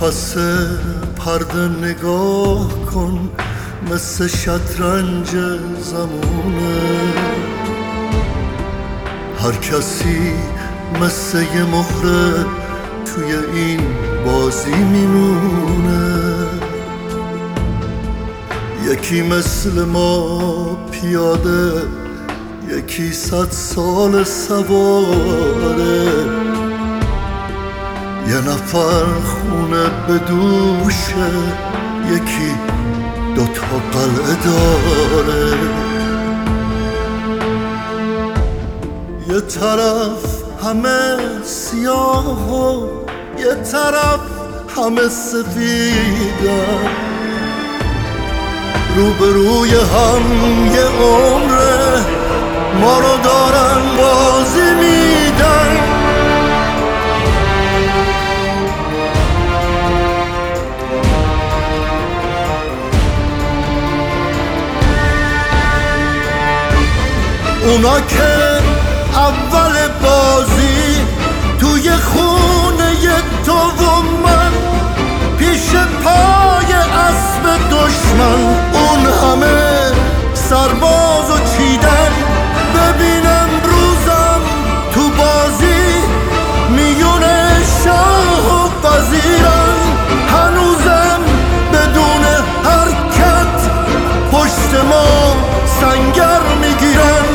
پس پرده نگاه کن، مثل شطرنج زمونه. هر کسی مثل یه مهره توی این بازی میمونه. یکی مثل ما پیاده، یکی 100 سال سواره. یه نفر خونه به دوشه، یکی 2 قلعه داره. یه طرف همه سیاه و یه طرف همه سفیدن، روبروی هم یه عمره ما رو دارن بازی میدن. اونا که اول بازی توی خونه تو و من، پیش پای اسب دشمن اون همه سربازو چیدن. ببینم روزم تو بازی میونه شاه و وزیرن، هنوزم بدون حرکت پشت ما سنگر میگیرن.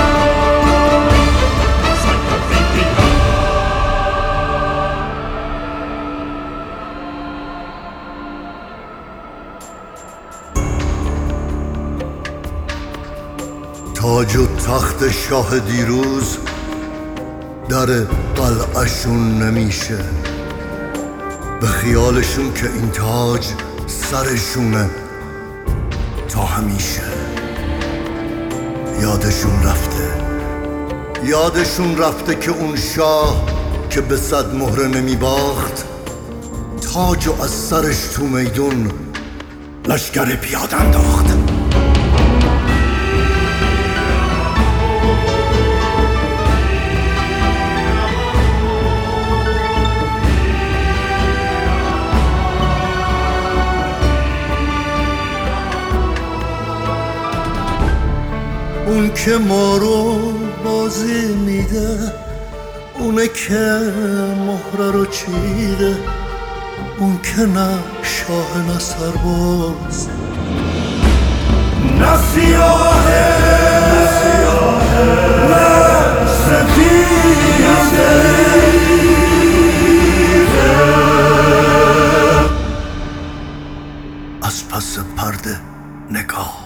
تاج و تخت شاه دیروز در قلعه‌شون نمیشه، به خیالشون که این تاج سرشونه تا همیشه. یادشون رفته که اون شاه که به 100 مهره نمیباخت، تاجو از سرش تو میدون لشکر پیاده انداخت. اون که ما رو بازی میده، اونه که مهره رو چیده. اون که نه شاه نه سرباز، نه سیاهه نه سفیده. از پس پرده نگاه